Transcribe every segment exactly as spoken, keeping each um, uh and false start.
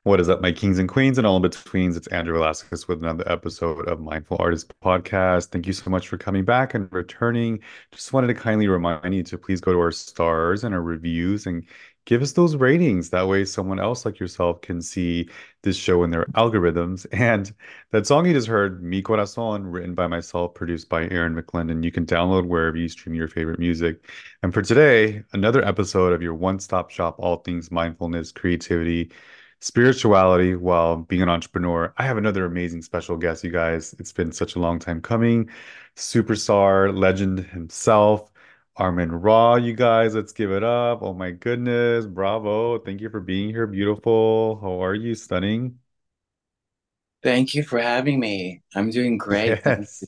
What is up, my kings and queens and all in betweens? It's Andrew Velasquez with another episode of Mindful Artist Podcast. Thank you so much for coming back and returning. Just wanted to kindly remind you to please go to our stars and our reviews and give us those ratings. That way, someone else like yourself can see this show in their algorithms. And that song you just heard, Mi Corazón, written by myself, produced by Aaron McClendon, you can download wherever you stream your favorite music. And for today, another episode of your one-stop shop, all things mindfulness, creativity, spirituality while being an entrepreneur. I have another amazing special guest, you guys. It's been such a long time coming. Superstar, legend himself, Armin Ra, you guys. Let's give it up. Oh my goodness. Bravo. Thank you for being here. Beautiful. How are you? Stunning. Thank you for having me. I'm doing great. Thank you. Yes.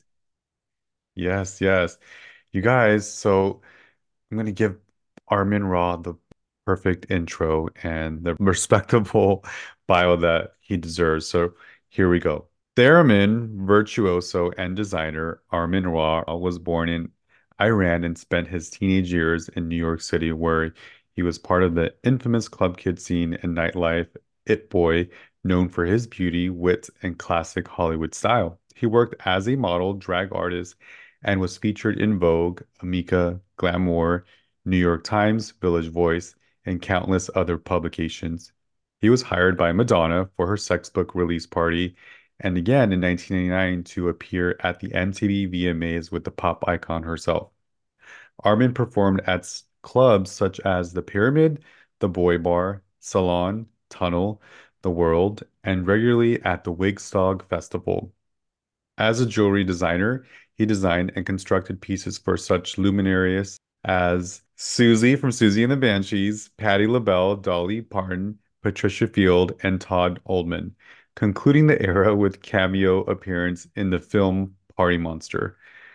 Yes, yes. You guys, so I'm going to give Armin Ra the perfect intro and the respectable bio that he deserves. So here we go. Theremin, virtuoso and designer Armin Ra was born in Iran and spent his teenage years in New York City, where he was part of the infamous club kid scene and nightlife It Boy, known for his beauty, wit, and classic Hollywood style. He worked as a model, drag artist, and was featured in Vogue, Amica, Glamour, New York Times, Village Voice, and countless other publications. He was hired by Madonna for her sex book release party and again in nineteen ninety-nine to appear at the M T V V M As with the pop icon herself. Armin performed at s- clubs such as the Pyramid, the Boy Bar, Salon, Tunnel, The World, and regularly at the Wigstog Festival. As a jewelry designer, he designed and constructed pieces for such luminaries as Susie from Susie and the Banshees, Patti LaBelle, Dolly Parton, Patricia Field, and Todd Oldman, concluding the era with cameo appearance in the film Party Monster.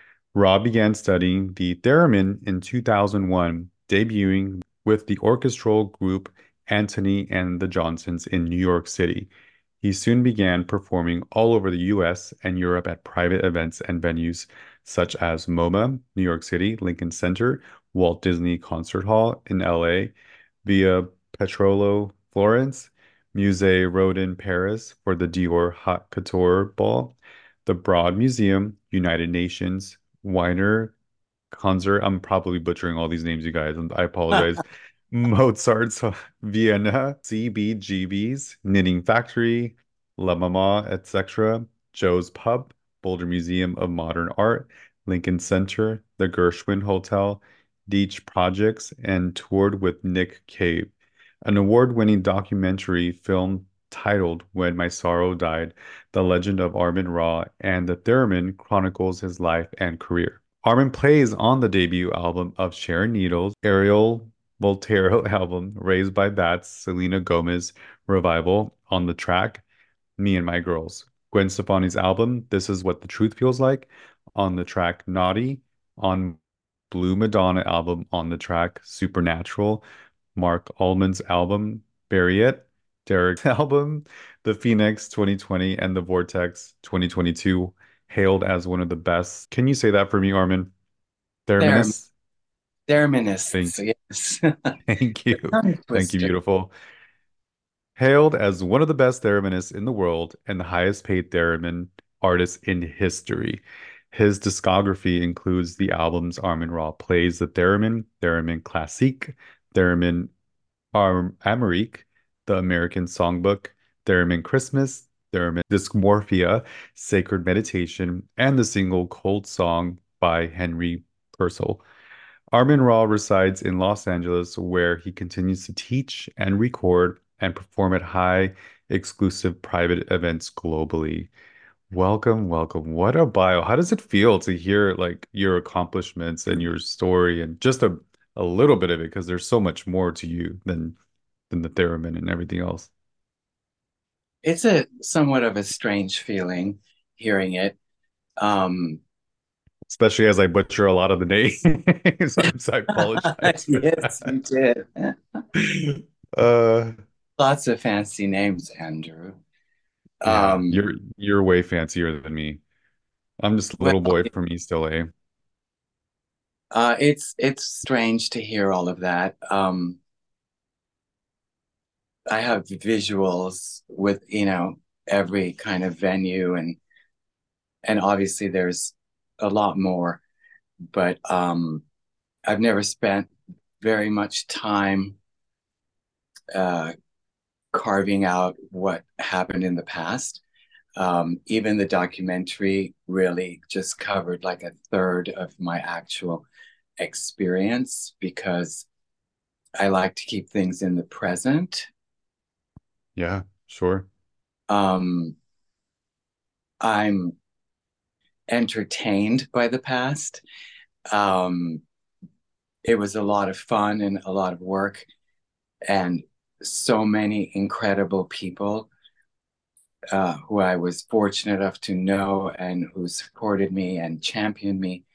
Rob began studying the theremin in two thousand one, debuting with the orchestral group Anthony and the Johnsons in New York City. He soon began performing all over the U S and Europe at private events and venues such as MoMA, New York City, Lincoln Center, Walt Disney Concert Hall in L A, Via Petrolo, Florence, Musée Rodin, Paris for the Dior Haute Couture Ball, the Broad Museum, United Nations, Weiner, Konzer. I'm probably butchering all these names, you guys, and I apologize. Mozart's Vienna, C B G B's, Knitting Factory, La Mama, et cetera, Joe's Pub, Boulder Museum of Modern Art, Lincoln Center, the Gershwin Hotel, Deitch Projects, and toured with Nick Cave. An award-winning documentary film titled When My Sorrow Died, The Legend of Armin Ra and the Theremin chronicles his life and career. Armin plays on the debut album of Sharon Needles, Ariel Voltaire album, Raised by Bats, Selena Gomez revival on the track Me and My Girls. Gwen Stefani's album, This Is What the Truth Feels Like, on the track Naughty, on Blue Madonna album on the track Supernatural, Mark Allman's album Bury It, Derek's album The Phoenix twenty twenty, and The Vortex twenty twenty-two, hailed as one of the best. Can you say that for me, Armin? There, Thereminus? Thereminists, Thank, yes. thank The you. tongue Thank you, twister. beautiful. Hailed as one of the best thereminists in the world and the highest paid theremin artist in history. His discography includes the albums Armin Ra plays the theremin, Theremin Classique, Theremin Ar Amérique, the American Songbook, Theremin Christmas, Theremin Dysmorphia, Sacred Meditation, and the single Cold Song by Henry Purcell. Armin Ra resides in Los Angeles, where he continues to teach and record and perform at high exclusive private events globally. Welcome, welcome. What a bio. How does it feel to hear like your accomplishments and your story and just a, a little bit of it? Because there's so much more to you than than the theremin and everything else. It's a somewhat of a strange feeling hearing it. Um, Especially as I butcher a lot of the names. So I apologize for yes, that. you did. Uh Lots of fancy names, Andrew. yeah, Um, you're you're way fancier than me. I'm just a well, little boy from East L A. uh, it's it's strange to hear all of that. Um, I have visuals with, you know, every kind of venue, and and obviously there's a lot more, but um I've never spent very much time uh carving out what happened in the past. Um, even the documentary really just covered like a third of my actual experience because I like to keep things in the present. Yeah, sure. Um, I'm entertained by the past. Um, it was a lot of fun and a lot of work, and so many incredible people uh, who I was fortunate enough to know and who supported me and championed me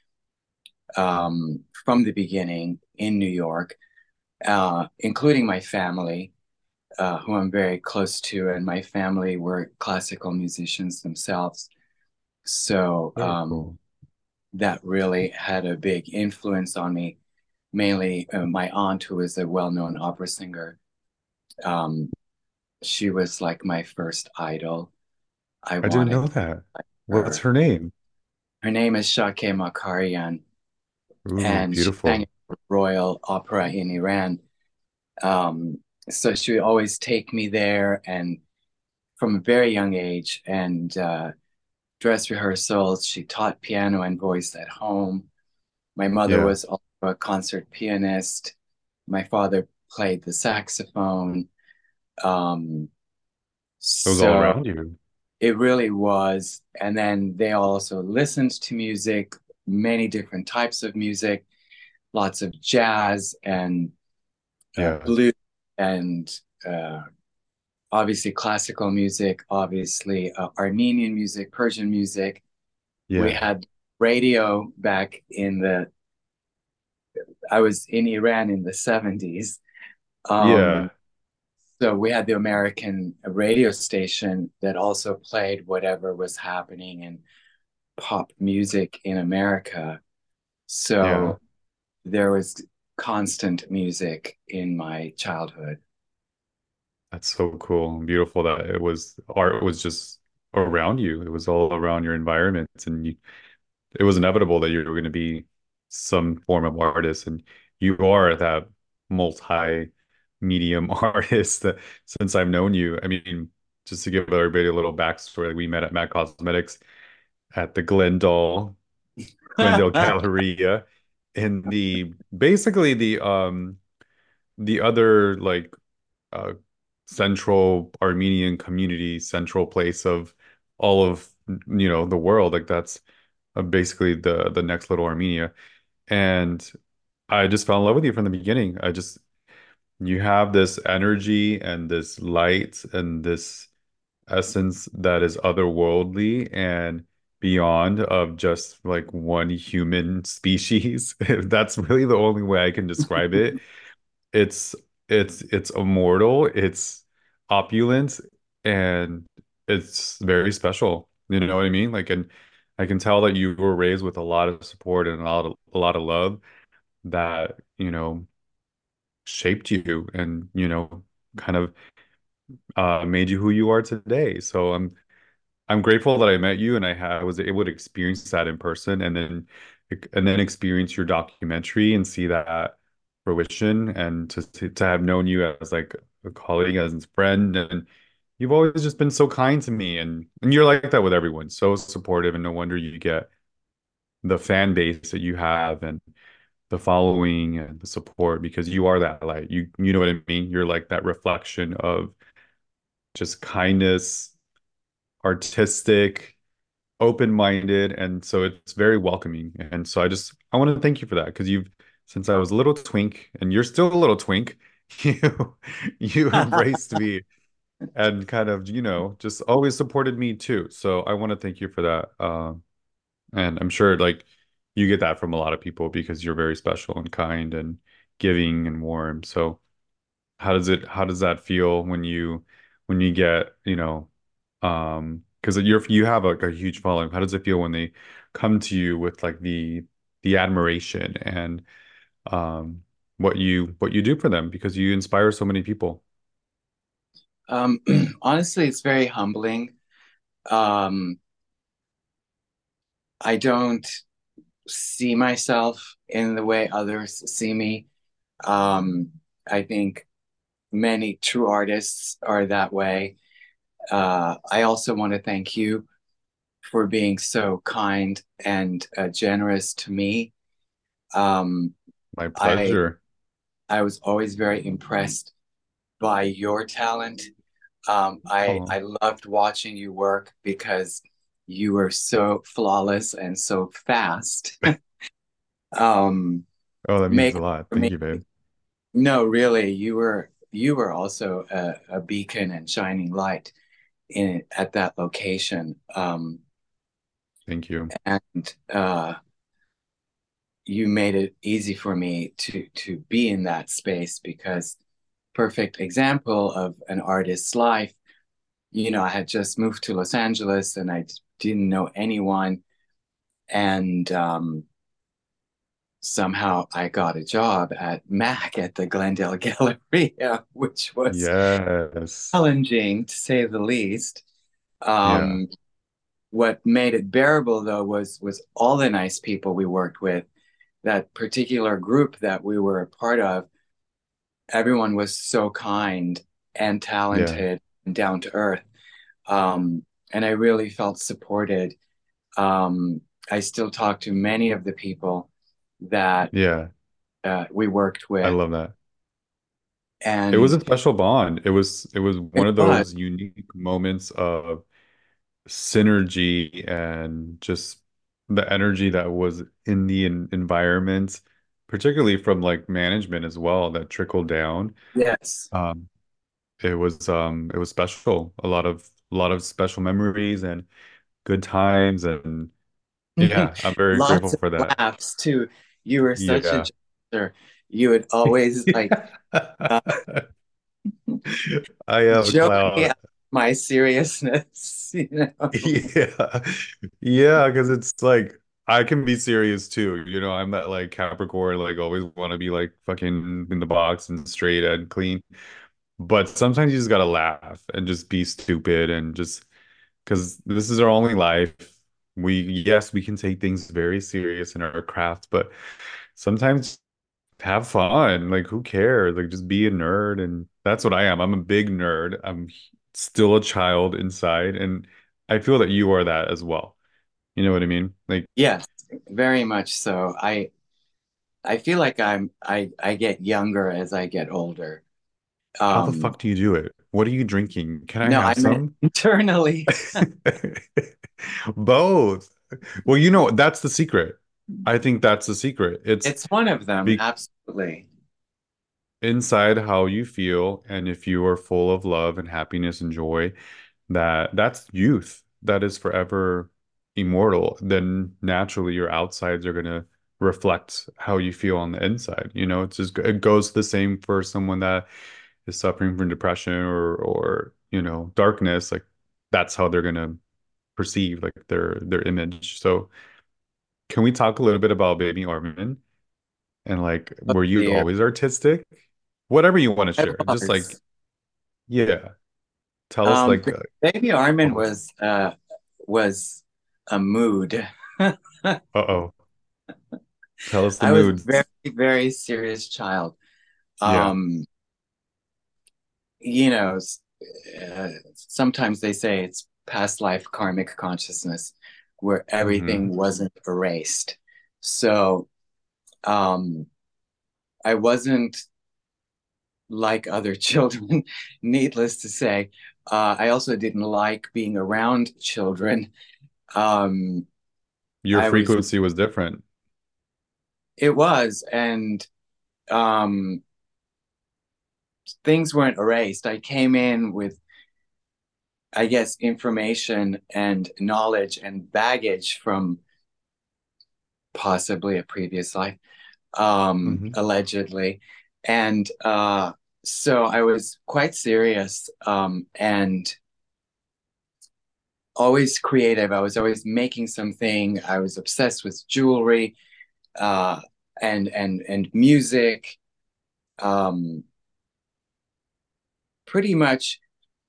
um, from the beginning in New York, uh, including my family, uh, who I'm very close to, and my family were classical musicians themselves. So Very um, cool. that really had a big influence on me. Mainly, uh, my aunt, who is a well-known opera singer. Um, she was like my first idol. I I didn't wanted know that. What's her. her name? Her name is Shake Makarian, Ooh, and she sang beautiful. at the Royal Opera in Iran. Um, so she would always take me there, and from a very young age, and uh, dress rehearsals. She taught piano and voice at home. My mother Yeah. was also a concert pianist. My father played the saxophone. Um, It was all so around you. it really was. And then they also listened to music, many different types of music, lots of jazz and uh, Yeah. blues and uh, obviously classical music, obviously uh, Armenian music, Persian music. We Yeah. had radio back in the, I was in Iran in the seventies. Um, Yeah. so we had the American radio station that also played whatever was happening in pop music in America. Yeah. So there was constant music in my childhood. That's so cool and beautiful that it was art was just around you. It was all around your environment, and you, it was inevitable that you were going to be some form of artist, and you are that multi-medium artist that since I've known you. I mean, just to give everybody a little backstory, like we met at Mac Cosmetics at the Glendale Glendale Galleria in the basically the um the other like uh central Armenian community, central place of all of you know the world. Like that's uh, basically the the next little Armenia. And I just fell in love with you from the beginning. I just you have this energy and this light and this essence that is otherworldly and beyond of just like one human species. That's really the only way I can describe it. It's it's it's immortal, it's opulent, and it's very special. You know what I mean? Like, and I can tell that you were raised with a lot of support and a lot of a lot of love that, you know, shaped you and, you know, kind of uh made you who you are today. So I'm I'm grateful that I met you and I, ha I was able to experience that in person and then and then experience your documentary and see that fruition and to to, to have known you as like a colleague, as a friend, and you've always just been so kind to me and and you're like that with everyone, so supportive, and no wonder you get the fan base that you have and the following and the support because you are that light. You you know what I mean? You're like that reflection of just kindness, artistic, open-minded, and so it's very welcoming. And so I just I want to thank you for that because you've since I was a little twink and you're still a little twink, you you embraced me and kind of, you know, just always supported me too. So I want to thank you for that. Uh, and I'm sure like you get that from a lot of people because you're very special and kind and giving and warm. So how does it how does that feel when you when you get, you know, um, because you're you have like a huge following. How does it feel when they come to you with like the the admiration and um what you what you do for them because you inspire so many people? Um, honestly, it's very humbling. Um, I don't see myself in the way others see me. Um, I think many true artists are that way. Uh, I also want to thank you for being so kind and uh, generous to me. Um, My I pleasure. I was always very impressed by your talent. Um, I Oh, I loved watching you work because you were so flawless and so fast. Um, oh, that means make a lot. for Thank me. you, babe. No, really, you were you were also a, a beacon and shining light in at that location. Um, Thank you. and uh, you made it easy for me to to be in that space because perfect example of an artist's life. You know, I had just moved to Los Angeles and I didn't know anyone, and um, somehow I got a job at MAC at the Glendale Galleria, which was Yes. challenging to say the least. Yeah. Um, what made it bearable though was was all the nice people we worked with. That particular group that we were a part of, everyone was so kind and Yeah. talented and down to earth. Um, and I really felt supported. Um, I still talk to many of the people that Yeah. uh, we worked I with, love that. It was and a special bond. It was it was one it of was those unique moments of synergy and just the energy that was in the en environment, particularly from like management as well, that trickled down. yes. Um, it was um it was special. A lot of a lot of special memories and good times and yeah, I'm very Lots grateful of for that. laughs too. You were such a Yeah. jokester. You would always like uh, I am a joke me clown. out of my seriousness, you know. Yeah. Yeah, because it's like I can be serious too. You know, I'm that like Capricorn, like always want to be like fucking in the box and straight and clean. But sometimes you just gotta laugh and just be stupid and just because this is our only life. We, yes, we can take things very serious in our craft, but sometimes have fun. Like, who cares? Like, just be a nerd. And that's what I am. I'm a big nerd. I'm still a child inside. And I feel that you are that as well. You know what I mean? Like, Yes, very much so. I I feel like I'm I I get younger as I get older. how the Um, fuck do you do it? What are you drinking? Can I no, I have meant some? internally. Both. Well, you know, that's the secret. I think that's the secret. It's It's one of them, be absolutely. inside how you feel, and if you are full of love and happiness and joy, that that's youth. That is forever immortal. Then naturally your outsides are gonna reflect how you feel on the inside. You know, it's just it goes the same for someone that is suffering from depression or or you know darkness. Like that's how they're gonna perceive like their their image. So can we talk a little bit about Baby Armin and like Oh were you dear. always artistic? Whatever you want to I share. Just like was. yeah, tell us Um, like uh, Baby Armin oh, was uh was a mood. uh-oh. Tell us the I was a very, moods. very serious child. Yeah. Um, you know, s- uh, sometimes they say it's past life karmic consciousness where Hmm. everything wasn't erased. So, um, I wasn't like other children, needless to say. Uh, I also didn't like being around children. Um, Your I was, frequency was different. it was, and um, things weren't erased. I came in with, I guess, information and knowledge and baggage from possibly a previous life, um, Hmm. allegedly. And uh, so I was quite serious um, and always creative. I was always making something. I was obsessed with jewelry uh, and and and music. Um, Pretty much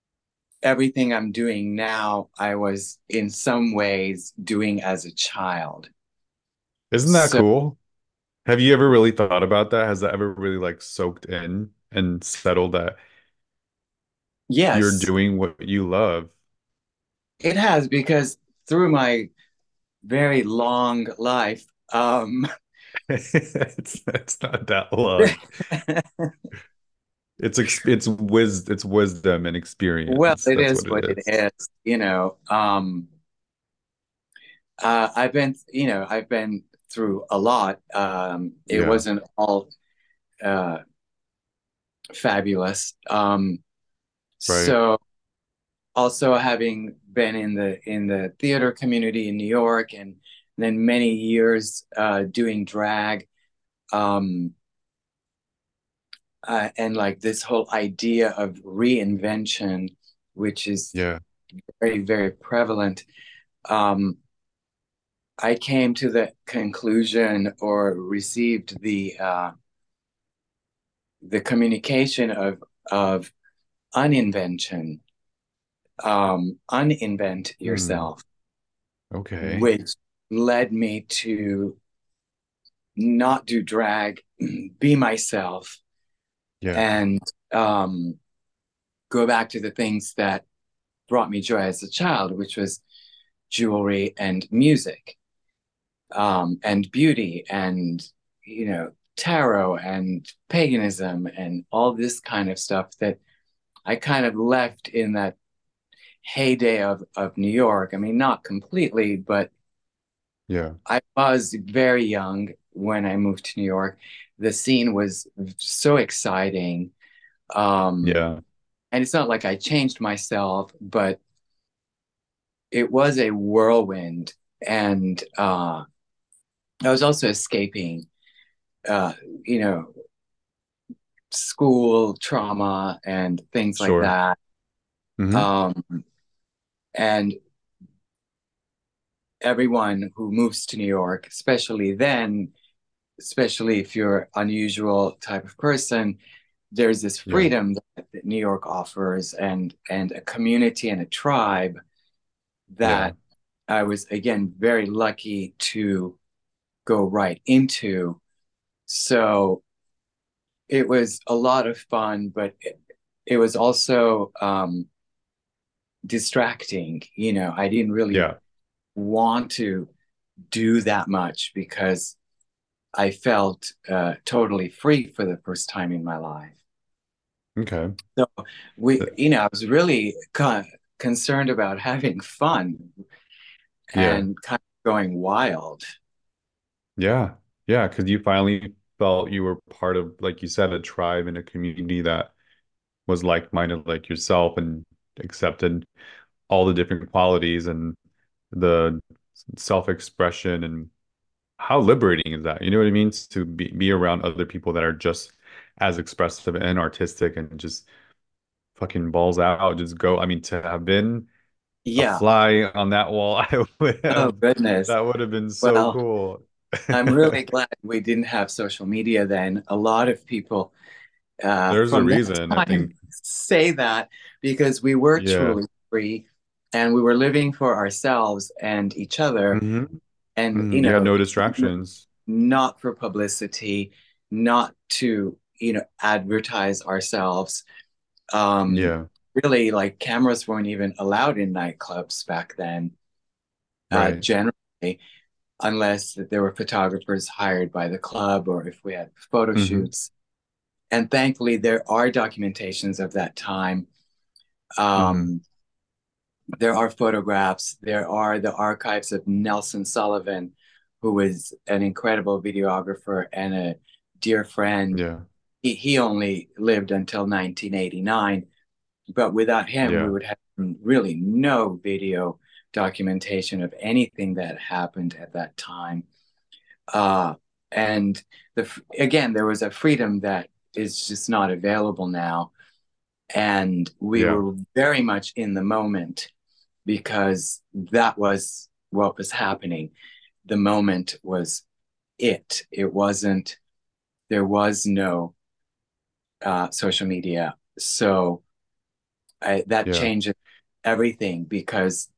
everything I'm doing now, I was in some ways doing as a child. Isn't that So, cool? Have you ever really thought about that? Has that ever really like soaked in and settled that you're yes, doing what you love? it has because through my very long life, um, It's it's not that long. It's ex it's wis it's wisdom and well, experience. it That's is what it what it is. is, you know. Um, uh, I've been, you know, I've been through a lot. Um, it Yeah. wasn't all uh, fabulous. Um, Right. so also having been in the in the theater community in New York and then many years uh, doing drag, um, uh, and like this whole idea of reinvention, which is Yeah. very, very prevalent. Um, I came to the conclusion or received the uh, the communication of of uninvention, um, uninvent Hmm. yourself, Okay. which led me to not do drag, be myself, Yeah. and um, go back to the things that brought me joy as a child, which was jewelry and music, um, and beauty, and you know, tarot and paganism and all this kind of stuff that I kind of left in that heyday of of New York. I mean, not completely, but Yeah. I was very young when I moved to New York. The scene was so exciting. Um, Yeah. and it's not like I changed myself, but it was a whirlwind. And uh, I was also escaping, uh, you know, school trauma and things like Sure. that. Hmm. Um, and everyone who moves to New York, especially then, especially if you're unusual type of person, there's this Yeah. freedom that, that New York offers and and a community and a tribe Yeah. that I was again very lucky to go right into. So it was a lot of fun, but it, it was also um, distracting. You know, I didn't really Yeah. want to do that much because I felt uh, totally free for the first time in my life. Okay. So we, Uh, you know, I was really con concerned about having fun Yeah. and kind of going wild. Yeah. Yeah. Because you finally felt you were part of, like you said, a tribe and a community that was like-minded like yourself and accepted all the different qualities and the self-expression and how liberating is that? You know what I mean? To be, be around other people that are just as expressive and artistic and just fucking balls out, just go. I mean, to have been a Yeah. fly on that wall, I would Oh, have, goodness. that would have been so Well, cool. I'm really glad we didn't have social media then. A lot of people uh, There's a from that reason, I time think. say that because we were Yeah. truly free and we were living for ourselves and each other. Hmm. And, Hmm. you You had know, no distractions. not for publicity, not to, you know, advertise ourselves. Um, Yeah. really, like cameras weren't even allowed in nightclubs back then, uh, Right. generally, unless there were photographers hired by the club or if we had photo Hmm. shoots. And thankfully, there are documentations of that time. Hmm. Um, there are photographs. There are the archives of Nelson Sullivan, who was an incredible videographer and a dear friend. Yeah. He, he only lived until nineteen eighty-nine, but without him, we Yeah. would have really no video documentation of anything that happened at that time. Uh, and the again, there was a freedom that is just not available now. And we Yeah. were very much in the moment because that was what was happening. The moment was it. It wasn't, there was no uh, social media. So I, that Yeah. changed. everything because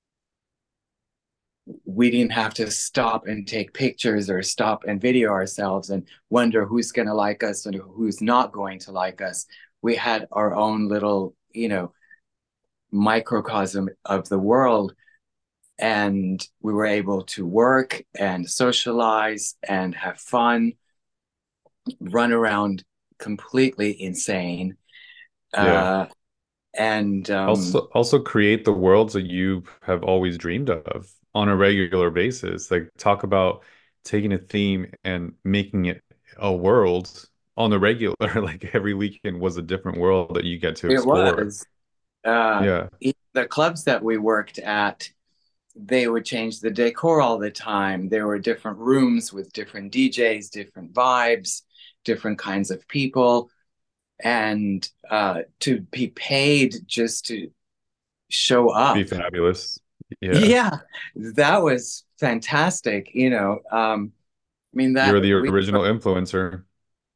we didn't have to stop and take pictures or stop and video ourselves and wonder who's going to like us and who's not going to like us. We had our own little, you know, microcosm of the world, and we were able to work and socialize and have fun, run around completely insane, Yeah. uh, and Also, um, also create the worlds that you have always dreamed of on a regular basis. Like talk about taking a theme and making it a world on the regular. Like every weekend was a different world that you get to it explore. was uh, Yeah. the clubs that we worked at. They would change the decor all the time. There were different rooms with different D Js, different vibes, different kinds of people, and uh, to be paid just to show Be up. fabulous. Yeah. Yeah, that was fantastic. You know, um, I mean that You're the we original influencer.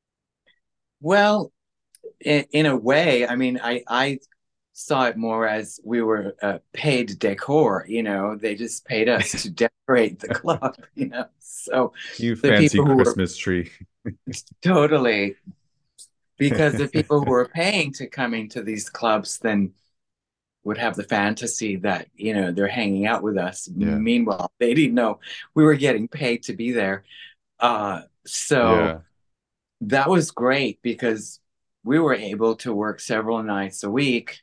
well, in, in a way. I mean, I I saw it more as we were uh, paid decor. You know, they just paid us to decorate the club. You know, so You the fancy people who were Christmas tree. totally because the people who were paying to come into these clubs then would have the fantasy that you know they're hanging out with us. Yeah. Meanwhile, they didn't know we were getting paid to be there. Uh, so Yeah. that was great because we were able to work several nights a week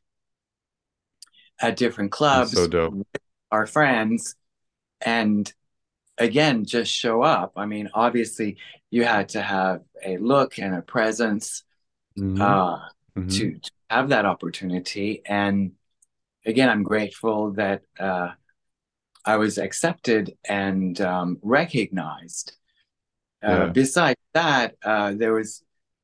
at different That's so clubs dope. with our friends and again just show up. I mean, obviously you had to have a look and a presence Hmm. uh, Hmm. to, to have that opportunity. And again, I'm grateful that uh, I was accepted and um, recognized. Uh, Yeah. besides that, uh, there was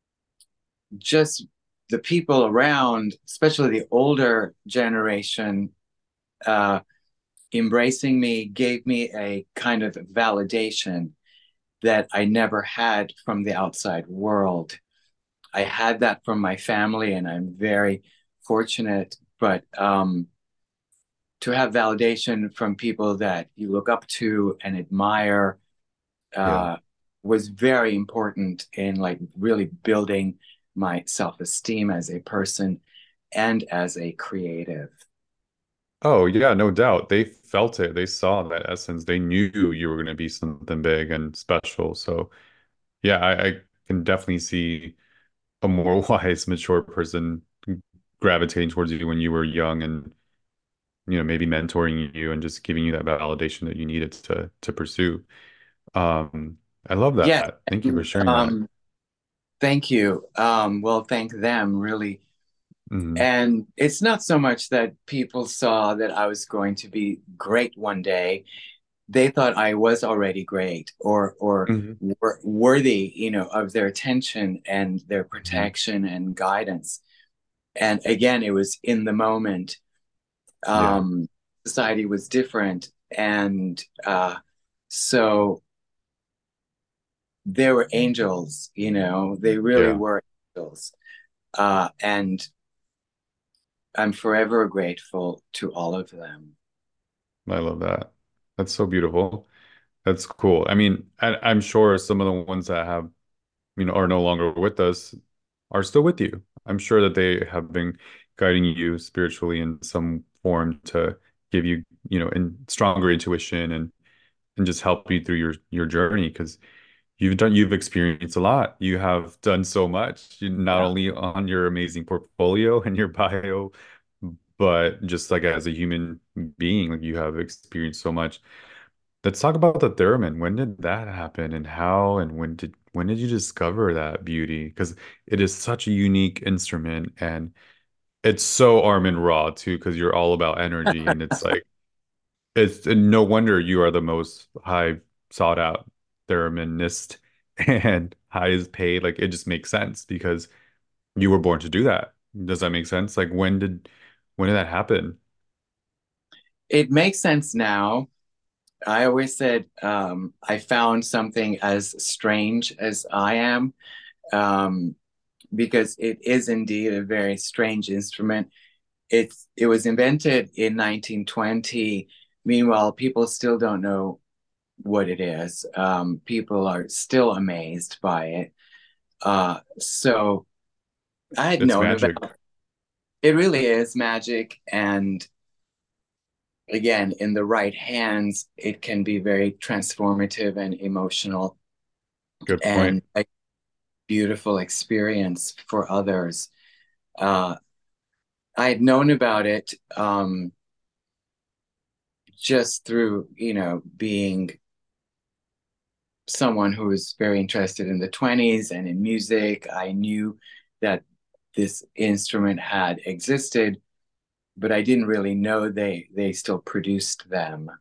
just the people around, especially the older generation, uh, embracing me gave me a kind of validation that I never had from the outside world. I had that from my family, and I'm very fortunate. But um, to have validation from people that you look up to and admire Yeah. uh, was very important in like really building my self-esteem as a person and as a creative. Oh, yeah, no doubt. They felt it. They saw that essence. They knew you were going to be something big and special. So, yeah, I, I can definitely see a more wise, mature person gravitating towards you when you were young and, you know, maybe mentoring you and just giving you that validation that you needed to to pursue. Um, I love Yes, that. Thank you for and, sharing that. um, thank you. Um, well, thank them really. Hmm. And it's not so much that people saw that I was going to be great one day. They thought I was already great or or Hmm. wor worthy, you know, of their attention and their Hmm. protection and guidance. And again, it was in the moment. Yeah. Um, society was different, and uh, so they were angels. You know, they really Yeah. were angels. Uh, and I'm forever grateful to all of them. I love that. That's so beautiful. That's cool. I mean, I, I'm sure some of the ones that have, you know, are no longer with us are still with you. I'm sure that they have been guiding you spiritually in some form to give you, you know, in stronger intuition and and just help you through your your journey because you've done you've experienced a lot. You have done so much, you- not Yeah. only on your amazing portfolio and your bio, but just like as a human being, like you have experienced so much. Let's talk about the theremin. When did that happen and how and when did when did you discover that beauty? Because it is such a unique instrument and it's so Armin Raw too, because you're all about energy and it's like it's and no wonder you are the most high sought out thereminist and highest paid. Like it just makes sense because you were born to do that. Does that make sense? Like when did when did that happen? It makes sense now. I always said um, I found something as strange as I am, um, because it is indeed a very strange instrument. it's it was invented in nineteen twenty. Meanwhile, people still don't know what it is. Um, people are still amazed by it. Uh, so I had It's known magic. about it. Really is magic, and again, in the right hands, it can be very transformative and emotional, Good point. and a beautiful experience for others. Uh, I had known about it um, just through, you know, being someone who was very interested in the twenties and in music. I knew that this instrument had existed, but I didn't really know they they still produced them.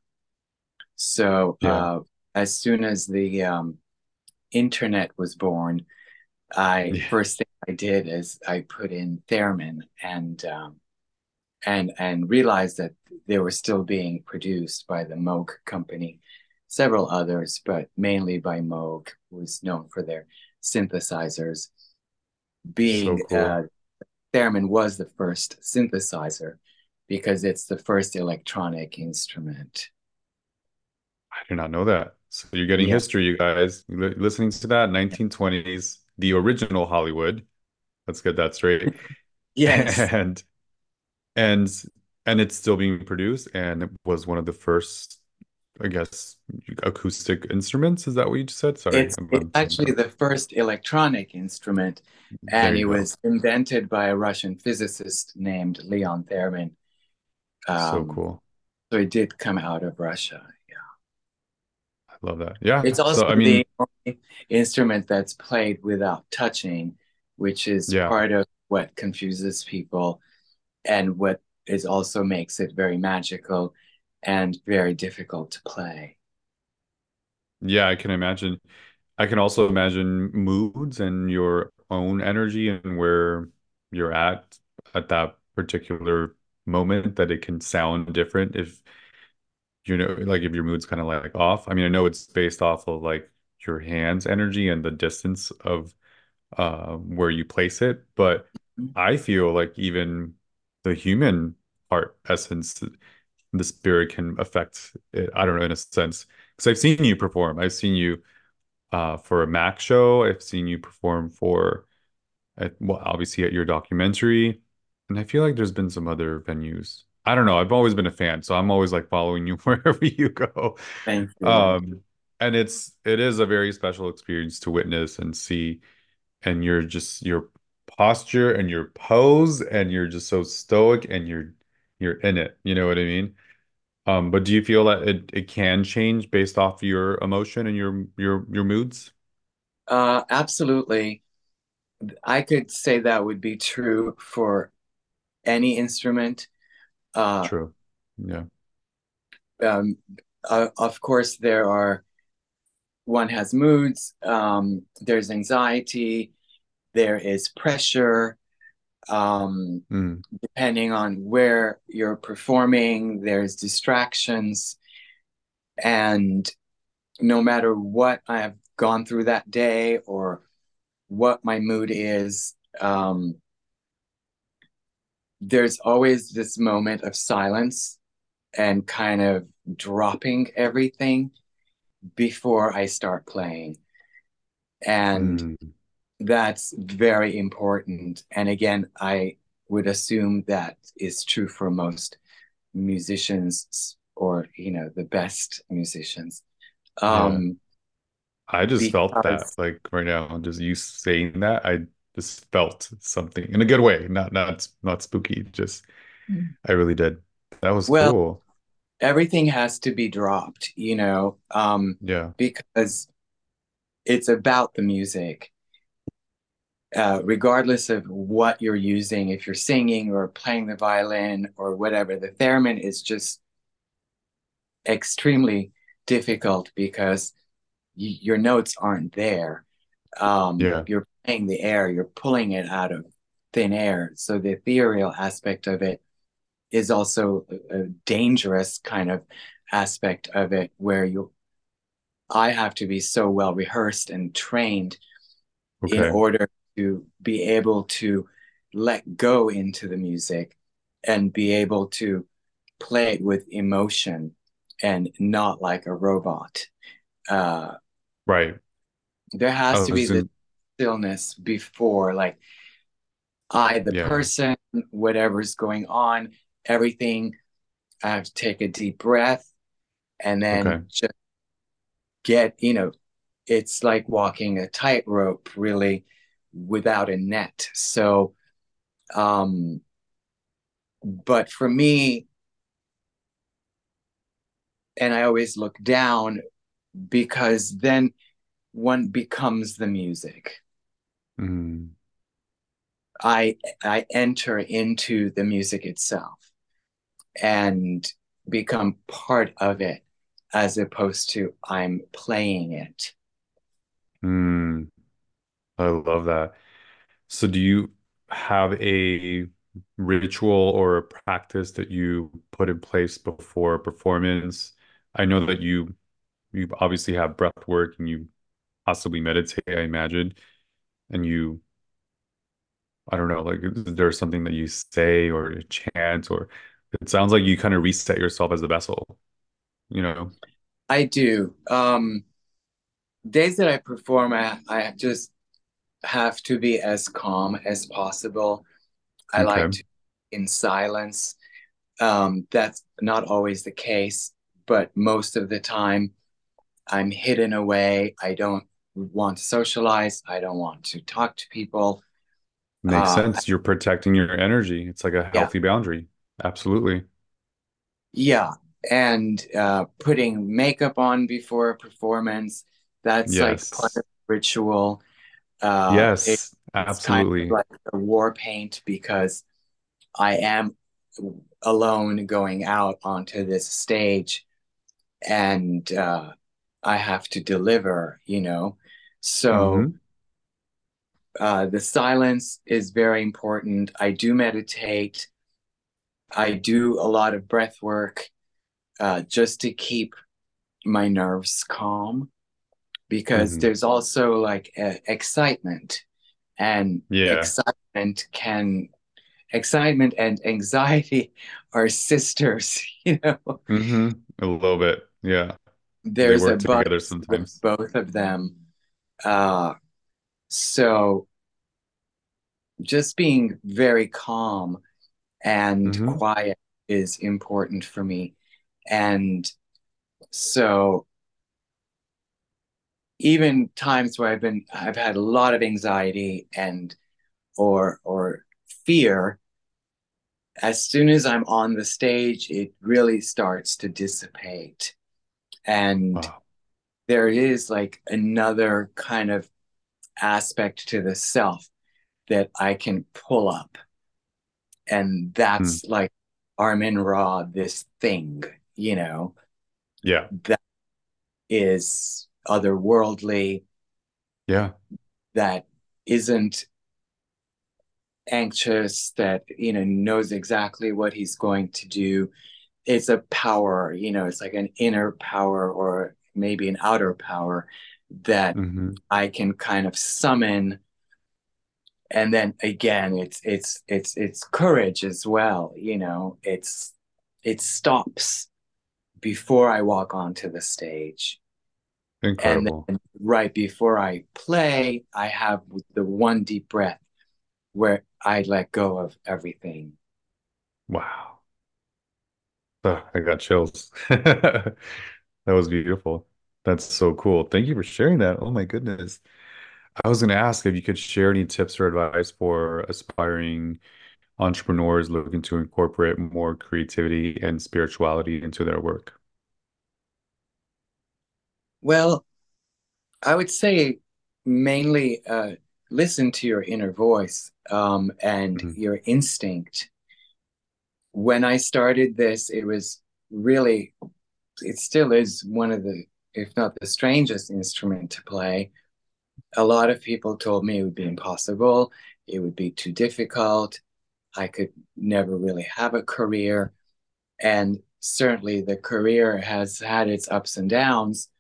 So Yeah. uh, as soon as the um, internet was born, I Yeah. first thing I did is I put in theremin and um, and and realized that they were still being produced by the Moog company, several others, but mainly by Moog, who is known for their synthesizers. So Being cool. uh, Theremin was the first synthesizer because it's the first electronic instrument. I did not know that. So you're getting Yeah. history, you guys. Li- listening to that, nineteen twenties, the original Hollywood. Let's get that straight. Yes, And and and it's still being produced and it was one of the first, I guess, acoustic instruments. Is that what you just said? Sorry, it's I'm, it's I'm saying actually that. the first electronic instrument, There and you it go. was invented by a Russian physicist named Leon Theremin. So Um, cool. so it did come out of Russia. Yeah. I love that. Yeah. It's So also I mean, the only instrument that's played without touching, which is yeah. part of what confuses people and what is also makes it very magical and very difficult to play. Yeah, I can imagine. I can also imagine moods and your own energy and where you're at at that particular moment that it can sound different if you know, like if your mood's kind of like off. I mean, I know it's based off of like your hand's energy and the distance of uh where you place it, but I feel like even the human heart essence, the spirit can affect it. I don't know, in a sense, because I've seen you perform. I've seen you uh, for a Mac show. I've seen you perform for, at, well, obviously at your documentary, and I feel like there's been some other venues. I don't know. I've always been a fan, so I'm always like following you wherever you go. Thank you. Um, and it's it is a very special experience to witness and see, and you're just your posture and your pose, and you're just so stoic, and you're you're in it. You know what I mean? Um, but do you feel that it, it can change based off your emotion and your your your moods? Uh, absolutely. I could say that would be true for any instrument. Uh, True. Yeah. um, uh, of course, there are one has moods, um, there's anxiety, there is pressure, um, Mm. depending on where you're performing, there's distractions. And no matter what I have gone through that day or what my mood is, um, there's always this moment of silence and kind of dropping everything before I start playing. And Mm. that's very important. And again, I would assume that is true for most musicians or, you know, the best musicians. Yeah. Um, I just felt that because, like right now, just you saying that, I just felt something in a good way, not not not spooky, just I really did. That was well, cool. everything has to be dropped, you know, um, Yeah. because it's about the music. Uh, regardless of what you're using, if you're singing or playing the violin or whatever, the theremin is just extremely difficult because y your notes aren't there. Um, Yeah. you're playing the air, you're pulling it out of thin air. So the ethereal aspect of it is also a, a dangerous kind of aspect of it where you I have to be so well rehearsed and trained in Okay. order to be able to let go into the music. and be able to play it with emotion and not like a robot. Uh, Right. there I has to be was this in, stillness before, like I, the yeah. person, whatever's going on, everything. I have to take a deep breath and Okay. then just get, you know, it's like walking a tightrope really without a net. So, um, but for me, and I always look down because then one becomes the music. Mm, I I enter into the music itself and become part of it as opposed to I'm playing it. mm, I love that. So do you have a ritual or a practice that you put in place before a performance? I know that you you obviously have breath work and you possibly meditate, I imagine, and you I don't know, like is there something that you say or a chant or it sounds like you kind of reset yourself as a vessel, you know? I do. Um, days that I perform, I, I just have to be as calm as possible. I like Okay. to in silence. Um, that's not always the case, but most of the time I'm hidden away. I don't want to socialize. I don't want to talk to people. Makes Uh, sense. You're protecting your energy. It's like a yeah, healthy boundary. Absolutely. yeah. And uh, putting makeup on before a performance, that's like part Yes. of the ritual. Uh, it, Yes, it's kind of absolutely. like a war paint because I am alone going out onto this stage and uh, I have to deliver, you know. So Hmm. uh, the silence is very important. I do meditate. I do a lot of breath work uh, just to keep my nerves calm because Hmm. there's also like uh, excitement and Yeah. excitement can excitement and anxiety are sisters, you know. Hmm. A little bit. Yeah. They There's a work buzz together with sometimes. both of them. Uh, so just being very calm and Hmm. quiet is important for me. And so even times where I've been I've had a lot of anxiety and or or fear, as soon as I'm on the stage, it really starts to dissipate. And Wow. there is like another kind of aspect to the self that I can pull up. And Mm. that's like Armin Ra, this thing, you know, Yeah. that is otherworldly, Yeah. that isn't anxious, that, you know, knows exactly what he's going to do. It's a power, you know, it's like an inner power or maybe an outer power that Hmm. I can kind of summon. And then again, it's it's it's it's courage as well, you know. It's it stops before I walk onto the stage. And Incredible. then right before I play, I have the one deep breath where I let go of everything. Wow. Ugh, I got chills. That was beautiful. That's so cool. Thank you for sharing that. Oh my goodness. I was going to ask if you could share any tips or advice for aspiring entrepreneurs looking to incorporate more creativity and spirituality into their work. Well, I would say mainly uh, listen to your inner voice um, and Mhm. your instinct. When I started this, it was really, it still is one of the, if not the strangest instrument to play. A lot of people told me it would be impossible, it would be too difficult, I could never really have a career. And certainly the career has had its ups and downs,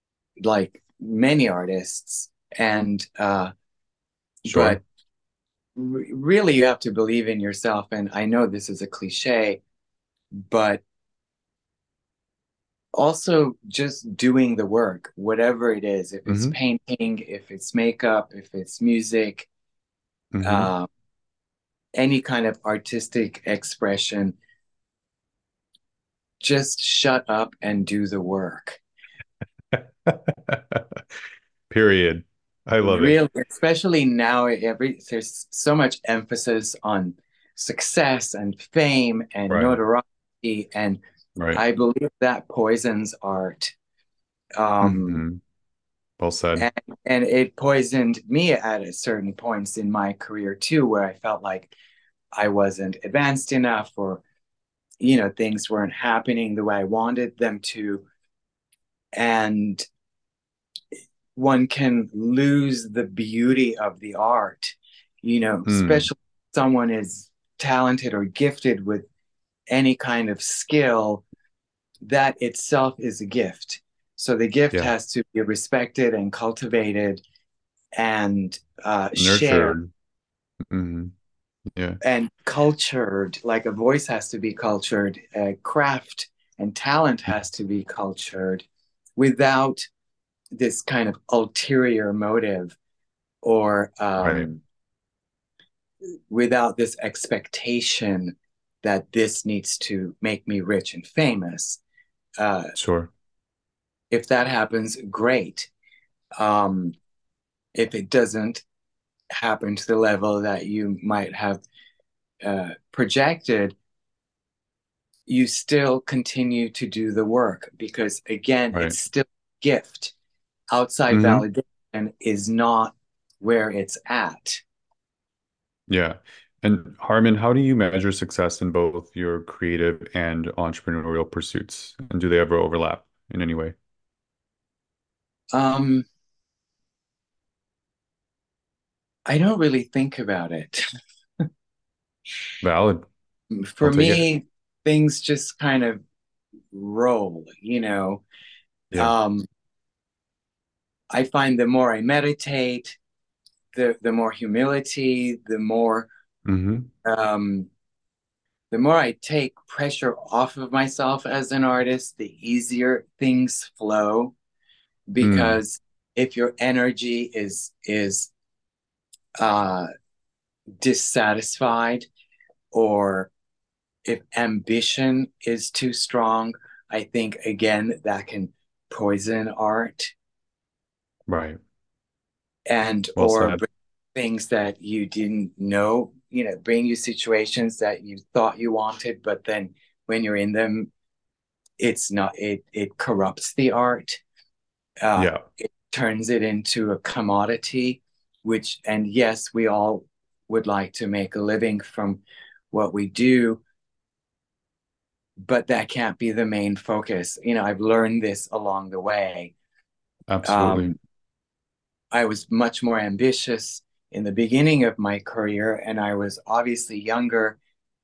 like many artists. And, uh, Sure. but re- really you have to believe in yourself. And I know this is a cliche, but also just doing the work, whatever it is, if it's Hmm. painting, if it's makeup, if it's music, Hmm. uh, any kind of artistic expression, just shut up and do the work. Period. I love it. Really, especially now, every there's so much emphasis on success and fame and Right. notoriety, and Right. I believe that poisons art. Um, Hmm. Well said. and and it poisoned me at a certain points in my career too, where I felt like I wasn't advanced enough, or you know, things weren't happening the way I wanted them to, and one can lose the beauty of the art, you know, Mm. especially if someone is talented or gifted with any kind of skill, that itself is a gift. So the gift Yeah. has to be respected and cultivated and uh, shared Nurtured. Hmm. Yeah. and cultured. Like a voice has to be cultured, uh, craft and talent has to be cultured without this kind of ulterior motive, or Right. um, without this expectation that this needs to make me rich and famous. Uh, Sure. if that happens, great. Um, if it doesn't happen to the level that you might have uh, projected, you still continue to do the work because, again, Right. it's still a gift. Outside Hmm. validation is not where it's at. Yeah. And Harmon, how do you measure success in both your creative and entrepreneurial pursuits? And do they ever overlap in any way? Um, I don't really think about it. Valid. I'll For take it. me, things just kind of roll, you know. Yeah. Um, I find the more I meditate, the the more humility, the more Hmm. um, the more I take pressure off of myself as an artist, the easier things flow. Mm. Because if your energy is is uh, dissatisfied, or if ambition is too strong, I think again that can poison art, Right. and Well or said. bring things that you didn't know, you know, bring you situations that you thought you wanted, but then when you're in them, it's not, it it corrupts the art. Uh, Yeah. it turns it into a commodity, which, and yes, we all would like to make a living from what we do, but that can't be the main focus. You know, I've learned this along the way. Absolutely. Um, I was much more ambitious in the beginning of my career, and I was obviously younger,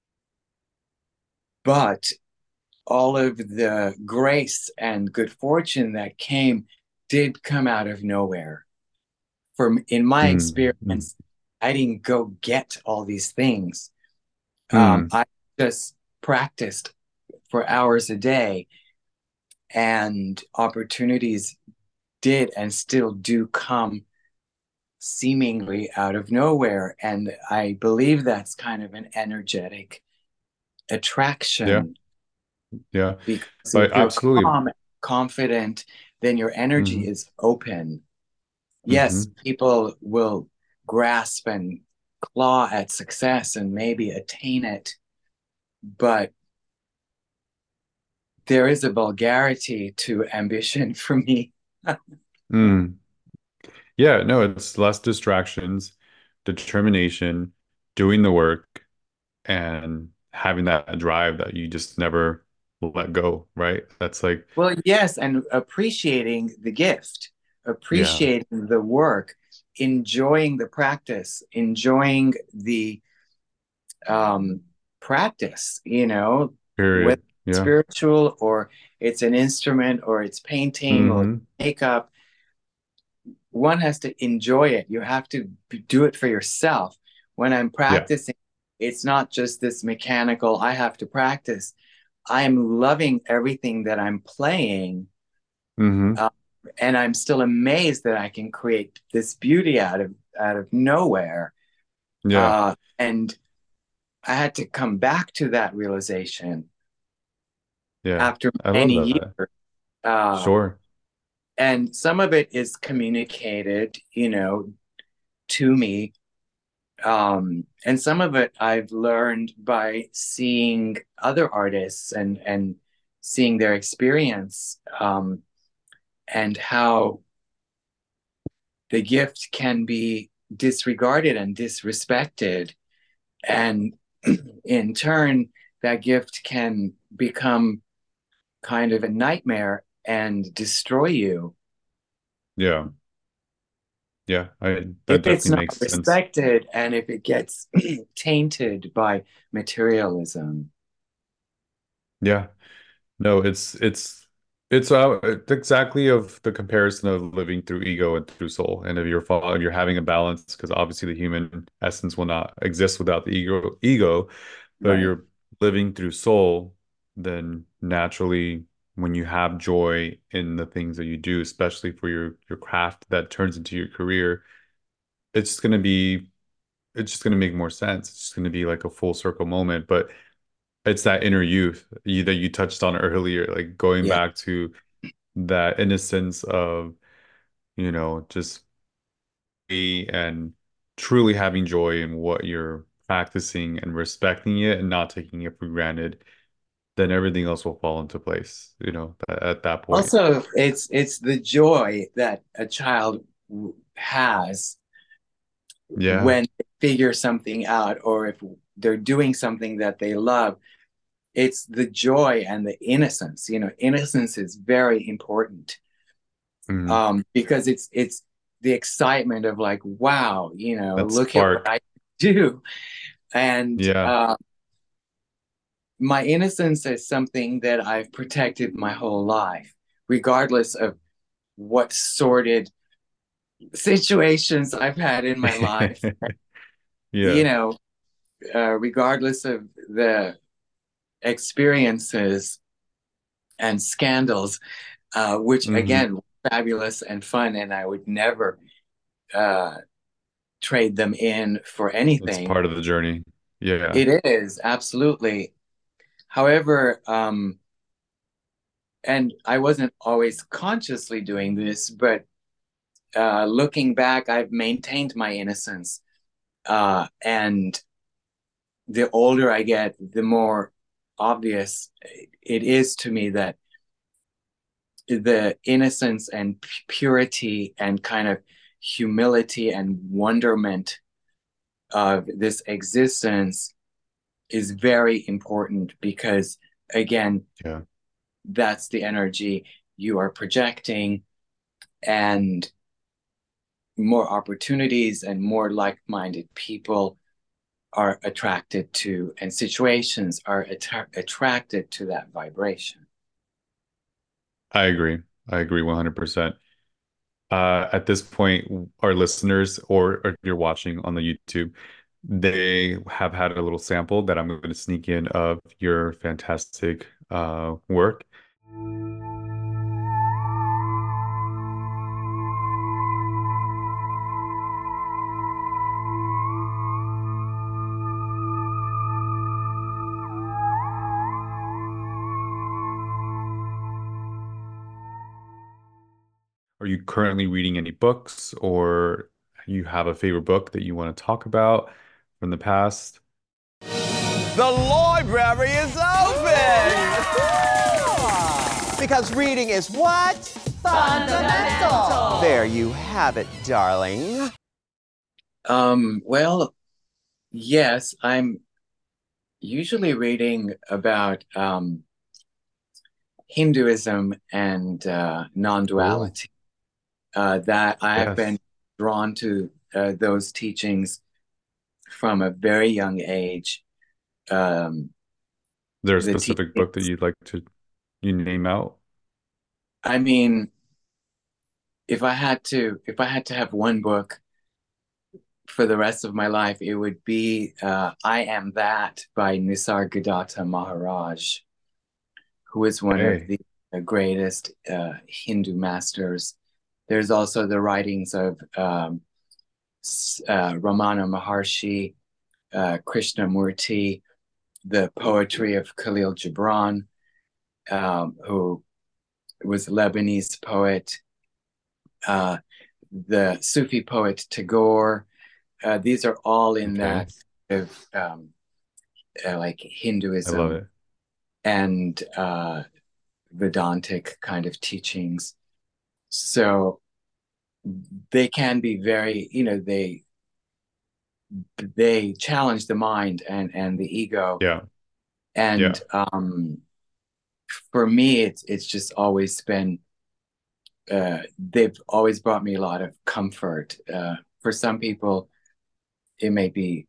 but all of the grace and good fortune that came did come out of nowhere. From in my Mm. Mm. experience, I didn't go get all these things. Um, Mm. I just practiced for hours a day, and opportunities did and still do come seemingly out of nowhere. And I believe that's kind of an energetic Yeah. attraction, Yeah. because But if you're absolutely. calm, confident, then your energy Hmm. is open. Yes, Hmm. people will grasp and claw at success and maybe attain it, but there is a vulgarity to ambition for me. Mm. Yeah. No, it's less distractions, determination, doing the work, and having that drive that you just never let go, right? That's like, Well, yes, and appreciating the gift, yeah, appreciating the work, enjoying the practice, enjoying the um, practice, you know, whether period. it's Yeah. spiritual or it's an instrument or it's painting or Hmm. makeup. One has to enjoy it. You have to do it for yourself. When I'm Yeah. practicing, it's not just this mechanical, I have to practice. I'm loving everything that I'm playing. Hmm. Uh, and I'm still amazed that I can create this beauty out of out of nowhere. Yeah. Uh, and I had to come back to that realization Yeah. after I love many that. years. Uh, Sure. and some of it is communicated, you know, to me. Um, and some of it I've learned by seeing other artists and and seeing their experience, um, and how the gift can be disregarded and disrespected. And in turn, that gift can become kind of a nightmare and destroy you Yeah. Yeah. I if that it's definitely not makes sense. respected and if it gets tainted by materialism. Yeah. No, it's it's it's uh it's exactly of the comparison of living through ego and through soul. And if you're following, you're having a balance, because obviously the human essence will not exist without the ego ego, but if Right. you're living through soul, then naturally when you have joy in the things that you do, especially for your your craft that turns into your career, it's just gonna be it's just gonna make more sense. It's just gonna be like a full circle moment. But it's that inner youth you, that you touched on earlier, like going Yeah. back to that innocence of, you know, just be and truly having joy in what you're practicing and respecting it and not taking it for granted, then everything else will fall into place, you know, at, at that point. Also, it's it's the joy that a child has Yeah. when they figure something out or if they're doing something that they love. It's the joy and the innocence. You know, innocence is very important, Hmm. um, because it's it's the excitement of like, wow, you know, That look at what spark. I do. And Yeah. uh, my innocence is something that I've protected my whole life, regardless of what sordid situations I've had in my life. You Yeah. know, uh, regardless of the experiences and scandals, uh, which Hmm. again, fabulous and fun, and I would never uh, trade them in for It's anything. part of the journey. Yeah. It is absolutely. However, um, and I wasn't always consciously doing this, but uh, looking back, I've maintained my innocence. Uh, and the older I get, the more obvious it is to me that the innocence and purity and kind of humility and wonderment of this existence is very important because, again, Yeah. that's the energy you are projecting, and more opportunities and more like minded people are attracted to, and situations are att- attracted to that vibration. I agree. I agree one hundred percent. Uh, at this point, our listeners, or, or if you're watching on the YouTube, they have had a little sample that I'm going to sneak in of your fantastic uh, work. Are you currently reading any books, or you have a favorite book that you want to talk about from the past? The library is open! Because reading is what? Fundamental. There you have it, darling. Um, well, yes, I'm usually reading about um, Hinduism and uh, Cool. non-duality. Uh, that I have been Yes. drawn to uh, those teachings from a very young age. Um, Is there a the specific book that teachings, you'd like to you name out? I mean, if I had to, if I had to have one book, for the rest of my life, it would be uh, I Am That by Nisargadatta Maharaj, who is one of Hey, the greatest uh, Hindu masters. There's also the writings of um, uh, Ramana Maharshi, uh, Krishnamurti, the poetry of Khalil Gibran, um, who was a Lebanese poet, uh, the Sufi poet Tagore. Uh, these are all in okay. that of um, uh, like I love Hinduism it. and uh, Vedantic kind of teachings. So they can be very, you know, they they challenge the mind and and the ego. Yeah, And yeah. um, for me, it's it's just always been uh, they've always brought me a lot of comfort. Uh, for some people, it may be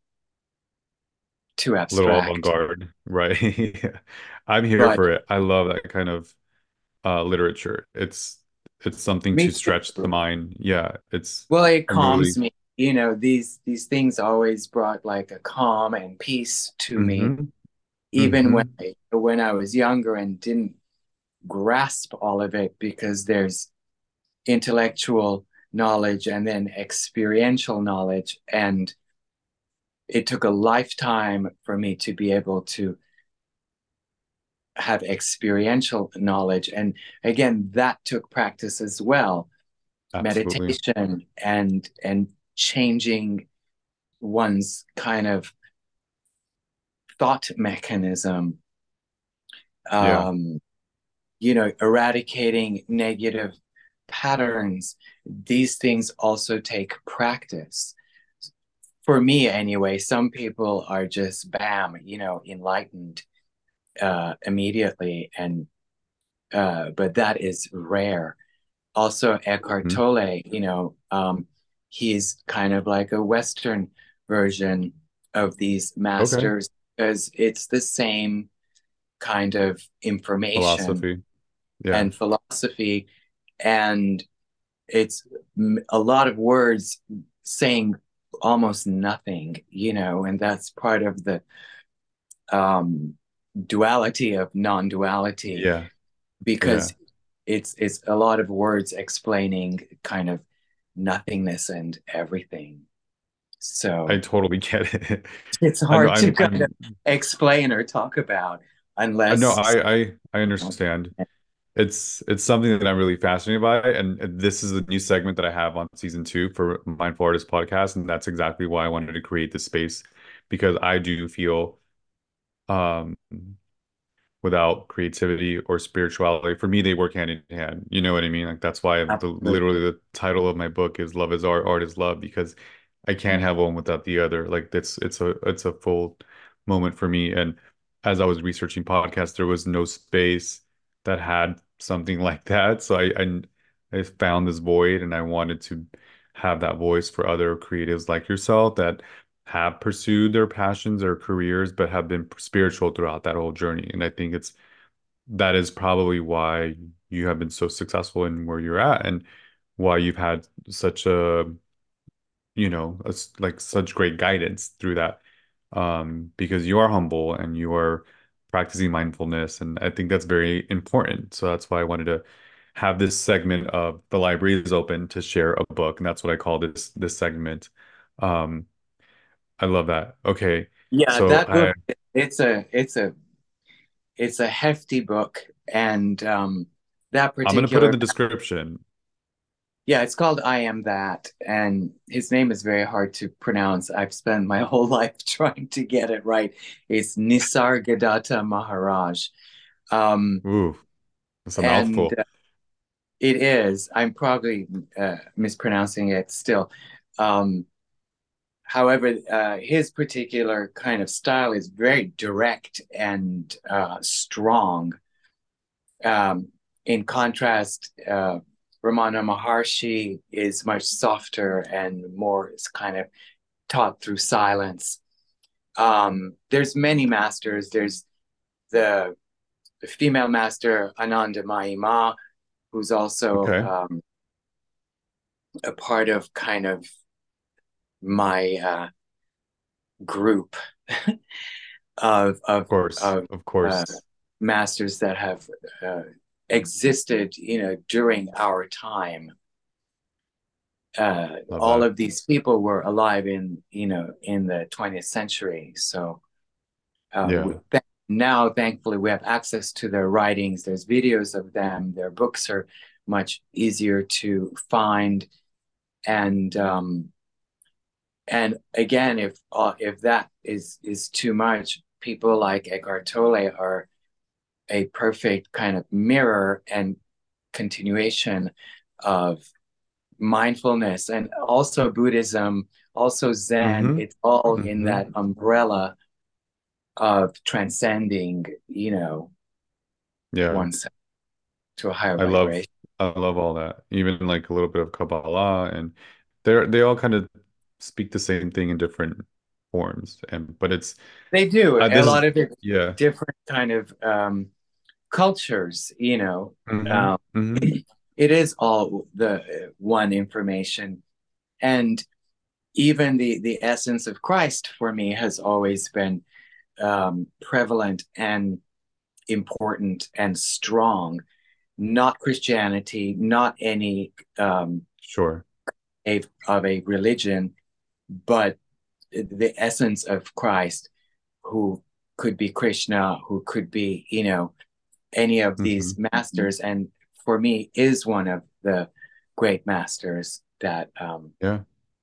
too A little abstract, avant-garde, right? I'm here but for it. I love that kind of uh literature. It's it's something me to stretch the too. mind. Yeah, it's Well, it I'm calms really me. You know, these these things always brought like a calm and peace to me, hmm even when hmm I, when I was younger and didn't grasp all of it, because there's intellectual knowledge and then experiential knowledge, and it took a lifetime for me to be able to have experiential knowledge. And again, that took practice as well, Absolutely. meditation and and changing one's kind of thought mechanism, Yeah. um, you know, eradicating negative patterns. These things also take practice. For me, anyway, some people are just bam, you know, enlightened uh, immediately, and uh, but that is rare. Also, Eckhart Mhm. Tolle, you know, um, he's kind of like a Western version of these Okay. masters because it's the same kind of information Philosophy. Yeah. and philosophy, and it's a lot of words saying almost nothing, you know, and that's part of the um, duality of non-duality, Yeah. Yeah. because it's it's a lot of words explaining kind of nothingness and everything. I So totally get it. it's I know hard to I'm kind of I'm explain or talk about I know unless I I I understand. It's it's something that I'm really fascinated by, and this is a new segment that I have on season two for Mindful Artist podcast, and that's exactly why I wanted to create this space because I do feel um without creativity or spirituality, for me they work hand in hand. You know what I mean? Like that's why the literally absolutely. the title of my book is Love is Art, Art is Love because I can't have one without the other. Like it's it's a it's a full moment for me. And as I was researching podcasts, there was no space that had something like that. So I I, I found this void and I wanted to have that voice for other creatives like yourself that have pursued their passions or careers, but have been spiritual throughout that whole journey. And I think it's that is probably why you have been so successful in where you're at and why you've had such a, you know, a s like such great guidance through that. Um, because you are humble and you are practicing mindfulness. And I think that's very important. So that's why I wanted to have this segment of the library is open to share a book. And that's what I call this this segment. Um, I love that. Okay. Yeah, So that I book, it's a it's a it's a hefty book, and um that I'm gonna put in particular, the description. yeah, it's called I Am That, and his name is very hard to pronounce. I've spent my whole life trying to get it right. It's Nisargadatta Maharaj. Um, Ooh, it's a and mouthful. uh, it is, I'm probably uh, mispronouncing it still. Um, however, uh, his particular kind of style is very direct and uh, strong. Um, in contrast, uh, Ramana Maharshi is much softer and more is kind of taught through silence. Um, there's many masters. There's the, the female master Ananda Mayi Ma, who's also Okay. um, a part of kind of my uh, group of Of of course, of of uh, course. masters that have uh, existed, you know, during our time. Uh, Love all that. of these people were alive in, you know, in the twentieth century. So uh, we, Yeah. th now, thankfully, we have access to their writings. There's videos of them. Their books are much easier to find. And um, and again, if uh, if that is is too much, people like Eckhart Tolle are a perfect kind of mirror and continuation of mindfulness, and also Buddhism, also Zen. Mm-hmm. It's all in Mm-hmm. that umbrella of transcending, you know, Yeah. oneself to a higher I love vibration. I love all that. Even like a little bit of Kabbalah, and they're they all kind of speak the same thing in different forms. And but it's They do uh, a this lot is of it, yeah. different kind of um, cultures, you know. Mm-hmm. Um, Mm-hmm. it is all the one information, and even the the essence of Christ for me has always been um, prevalent and important and strong. Not Christianity, not any um, Sure. a, of a religion, but the essence of Christ, who could be Krishna, who could be, you know, any of Mm-hmm. these masters, and for me is one of the great masters that um, Yeah.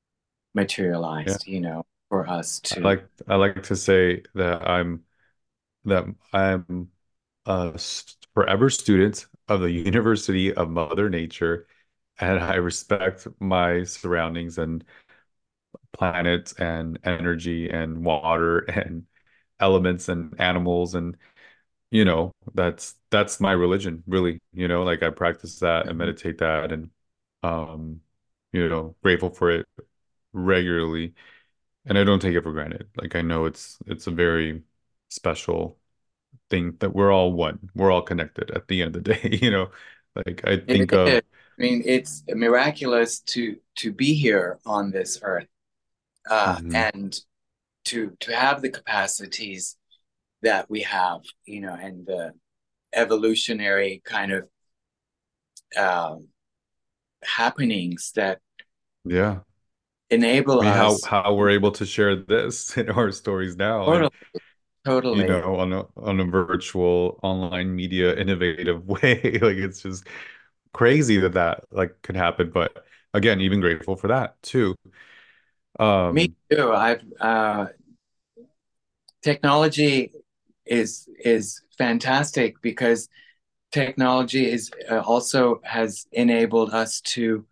Yeah. materialized, you know, for us I to. like I like to say that I'm that I'm a s- forever student of the University of Mother Nature, and I respect my surroundings and planets and energy and water and elements and animals, and you know that's that's my religion, really. You know, like I practice that and Mhm. meditate that, and um you know, grateful for it regularly, and I don't take it for granted. Like I know it's it's a very special thing that we're all one. We're all connected at the end of the day, you know. Like I It think is. of I mean, it's miraculous to to be here on this earth, uh, mhm, and to to have the capacities that we have, you know, and the evolutionary kind of um, happenings that yeah. enable I mean, how us. how we're able to share this in our stories now, and Totally, you totally. know, on a on a virtual online media innovative way. Like it's just crazy that that like could happen. But again, even grateful for that too. Me Um, too. I've uh, technology is is fantastic because technology is uh, also has enabled us to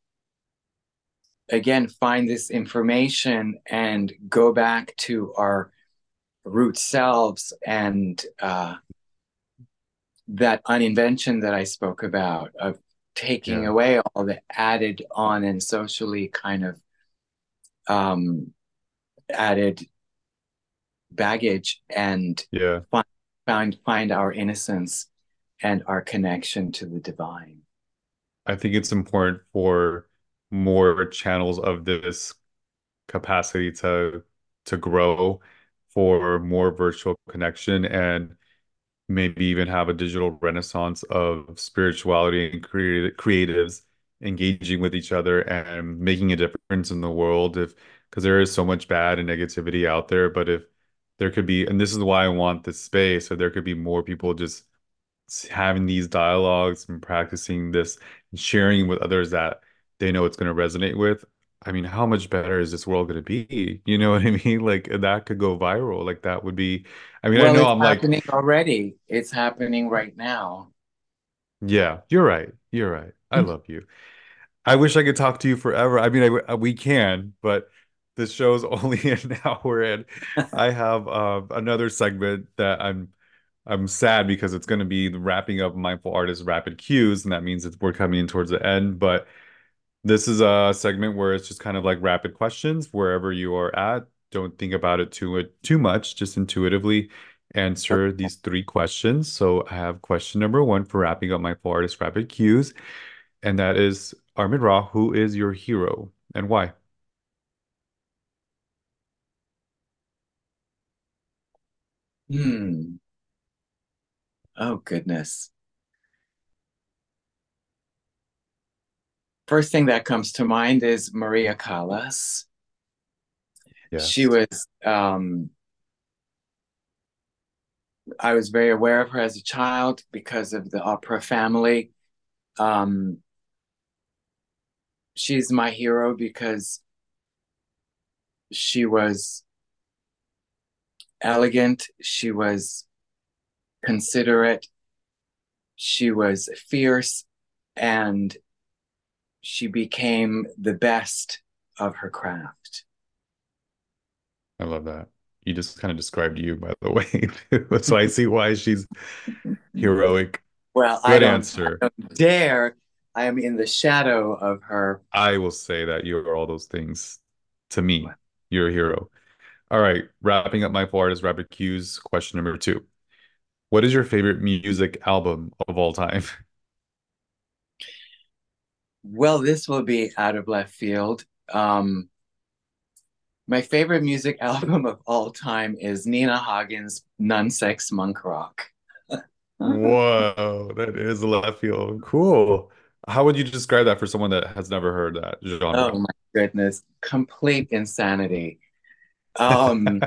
again find this information and go back to our root selves, and uh, that uninvention that I spoke about of taking yeah, away all the added on and socially kind of um, added baggage, and yeah. find, find find our innocence and our connection to the divine. I think it's important for more channels of this capacity to to grow, for more virtual connection, and maybe even have a digital renaissance of spirituality and creative creatives engaging with each other and making a difference in the world. If because there is so much bad and negativity out there, but if there could be, and this is why I want this space, so there could be more people just having these dialogues and practicing this and sharing with others that they know it's going to resonate with. I mean, how much better is this world going to be? You know what I mean? Like that could go viral. Like that would be, I mean, I Well, know it's I'm like, happening already. It's happening right now. yeah, you're right. You're right. I love you. I wish I could talk to you forever. I mean, I, we can, but the show's only an hour, and I have uh, another segment that I'm I'm sad because it's going to be the wrapping up Mindful Artist Rapid Cues, and that means that we're coming in towards the end. But this is a segment where it's just kind of like rapid questions wherever you are at. Don't think about it too too much, just intuitively answer these three questions. So I have question number one for wrapping up Mindful Artist Rapid Cues, and that is Armin Ra, who is your hero and why? Hmm. Oh, goodness. First thing that comes to mind is Maria Callas. She Yes. was, um, I was very aware of her as a child because of the opera family. Um, she's my hero because she was elegant, she was considerate, she was fierce, and she became the best of her craft. I love that. You just kind of described you, by the way. So I see why she's heroic. Well, I Good don't, I answer. don't dare. I am in the shadow of her. I will say that you are all those things to me. You're a hero. All right, wrapping up my four artist rapid cues. Question number two. What is your favorite music album of all time? Well, this will be out of left field. Um, my favorite music album of all time is Nina Hagen's Nunsex Monk Rock. Whoa, that is left field. Cool. How would you describe that for someone that has never heard that Oh genre? my goodness, complete insanity. Um,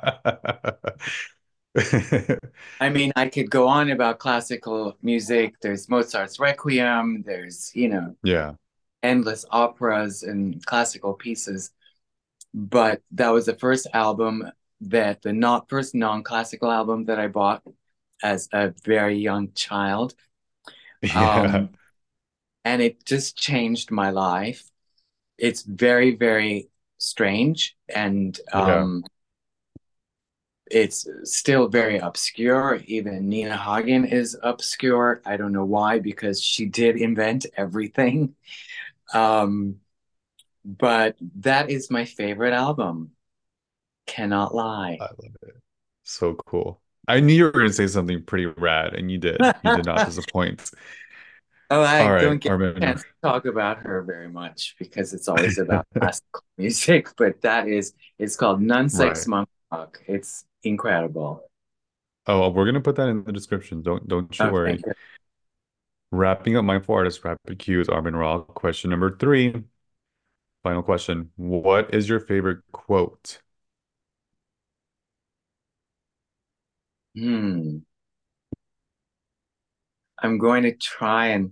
I mean, I could go on about classical music. There's Mozart's Requiem, there's, you know, Yeah. endless operas and classical pieces. But that was the first album that the not first non-classical album that I bought as a very young child. Yeah. Um, and it just changed my life. It's very, very strange and Yeah. um, it's still very obscure. Even Nina Hagen is obscure. I don't know why, because she did invent everything. Um, but that is my favorite album. Cannot lie. I love it. So cool. I knew you were going to say something pretty rad, and you did. You did not Oh, disappoint. I All right, don't get a Armin. chance to talk about her very much because it's always about classical music, but that is, it's called Nunsex Right. Monk Rock. It's incredible. Oh, we're gonna put that in the description. Don't don't you Okay, worry. Wrapping up my four artist rapid cues, Armin Ra. Question number three. Final question. What is your favorite quote? Hmm. I'm going to try and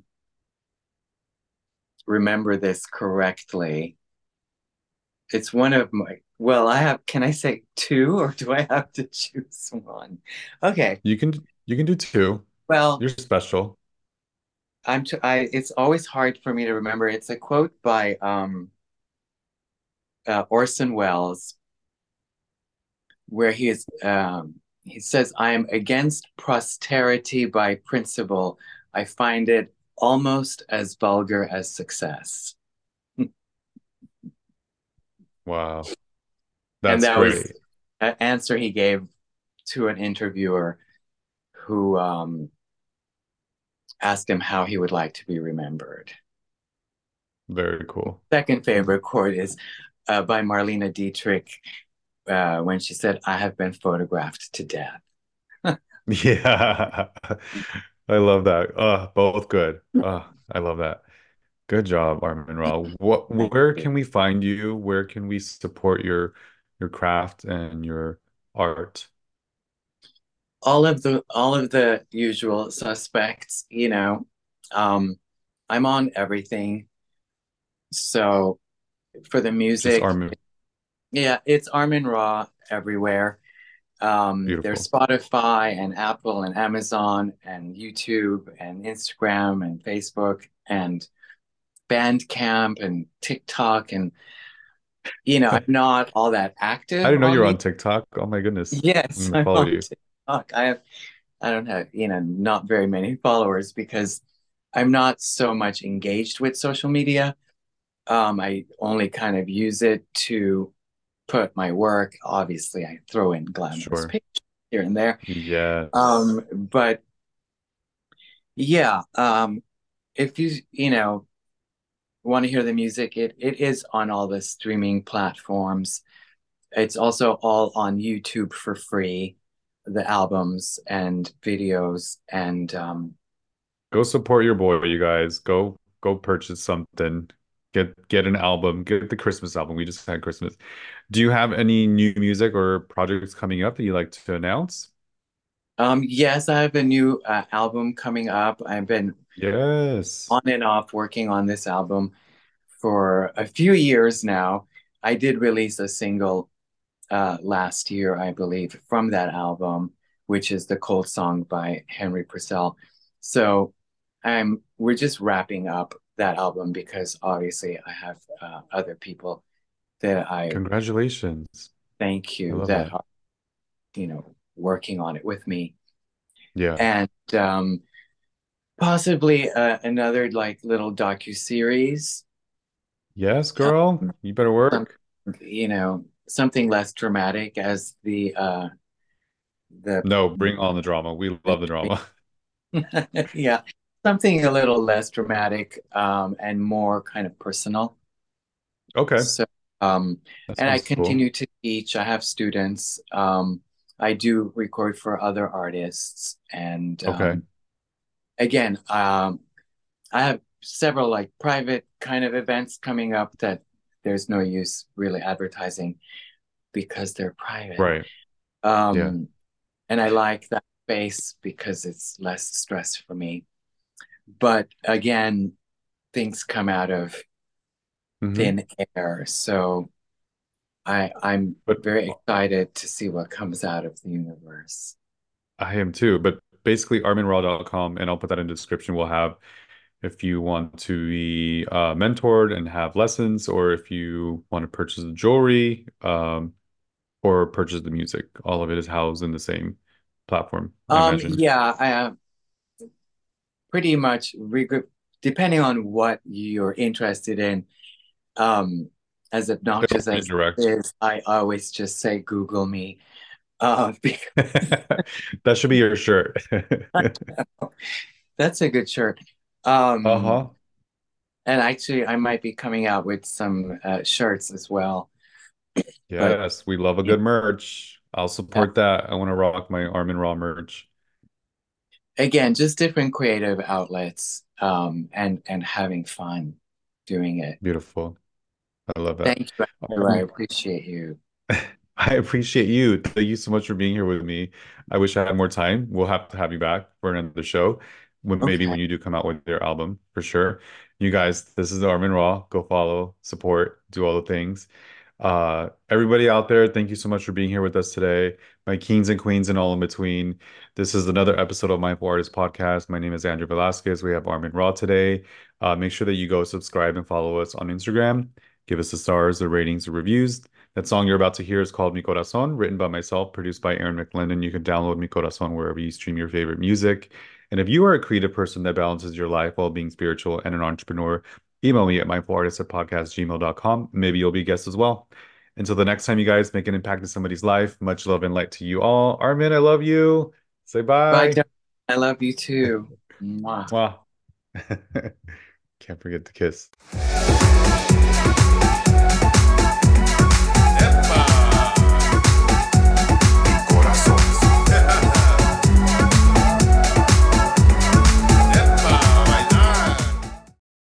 remember this correctly. It's one of my, well, I have, can I say two or do I have to choose one? Okay. You can you can do two. Well, You're special. I'm t I it's always hard for me to remember. It's a quote by um uh, Orson Welles where he is um he says, "I am against posterity by principle. I find it almost as vulgar as success." Wow. And That's that was great. an answer he gave to an interviewer who um, asked him how he would like to be remembered. Very cool. Second favorite quote is uh, by Marlene Dietrich uh, when she said, "I have been photographed to death." Yeah. I love that. Uh, both good. Uh, I love that. Good job, Armin Ra. What, Thank where you. can we find you? Where can we support your your craft and your art? All of the all of the usual suspects, you know. Um, I'm on everything. So for the Just music, Armin. yeah, it's Armin Ra everywhere. Um, there's Beautiful. Spotify and Apple and Amazon and YouTube and Instagram and Facebook and Bandcamp and TikTok. And, you know, I'm not all that I active didn't know you on were these. on TikTok. Oh my goodness. I'm Yes, gonna I'm follow on you. TikTok. I have, I don't have, you know, not very many followers because I'm not so much engaged with social media. Um, I only kind of use it to put my work. Obviously, I throw in glamorous Sure. pictures here and there. Yes. Um, but yeah, um, if you, you know, want to hear the music, it it is on all the streaming platforms. It's also all on YouTube for free. the albums and videos and um Go support your boy, you guys. Go go purchase something. Get get an album. Get the Christmas album. We just had Christmas. Do you have any new music or projects coming up that you like to announce? um yes, I have a new uh, album coming up. I've been Yes. on and off working on this album for a few years now. I did release a single uh, last year, I believe, from that album, which is The Cold Song by Henry Purcell. So I'm we're just wrapping up that album because obviously I have uh, other people that I Congratulations. thank I you love that that. are, you know, working on it with me. Yeah. And um, possibly uh, another like little docu-series, Yes, uh, girl. You better some, work. you know, something less dramatic as the uh, the No, bring on the drama. We love the drama. yeah, something a little less dramatic um, and more kind of personal. Okay. So, um, That and I sounds cool. continue to teach. I have students. Um, I do record for other artists, and Okay. um, again, um, I have several like private kind of events coming up that there's no use really advertising because they're private. Right. Yeah. Um, and I like that space because it's less stress for me. But again, things come out of Hmm. thin air. So I I'm But very excited to see what comes out of the universe. I am too. But basically, armin raw dot com, and I'll put that in the description. We'll have if you want to be uh, mentored and have lessons, or if you want to purchase the jewelry, um, or purchase the music. All of it is housed in the same platform, I Um, imagine. yeah, I uh, pretty much reg- depending on what you're interested in. Um, as It'll obnoxious as it redirect. is, I always just say Google me. Uh, because That should be your shirt. that's a good shirt. Um, Uh-huh. and actually, I might be coming out with some uh, shirts as well. But Yes, we love a you good merch. I'll know, support that. I want to rock my Armin Raw merch. again, just different creative outlets, um, and and having fun doing it. Beautiful. I love that. Thank you, Andrew. I Um, appreciate you. I appreciate you. Thank you so much for being here with me. I wish I had more time. We'll have to have you back for another show when maybe Okay. when you do come out with your album for sure. You guys, this is Armin Raw. Go follow, support, do all the things. Uh, everybody out there, thank you so much for being here with us today. My kings and queens and all in between. This is another episode of Mindful Artist Podcast. My name is Andrew Velasquez. We have Armin Raw today. Uh, make sure that you go subscribe and follow us on Instagram. Give us the stars, the ratings, the reviews. That song you're about to hear is called Mi Corazón, written by myself, produced by Aaron McLendon. You can download Mi Corazón wherever you stream your favorite music. And if you are a creative person that balances your life while being spiritual and an entrepreneur, email me at mindfulartist at podcast gmail dot com. Maybe you'll be a guest as well. Until the next time, you guys make an impact in somebody's life. Much love and light to you all. Armin, I love you. Say Bye, bye. John. I love you too. Mwah. Mwah. Can't forget to kiss.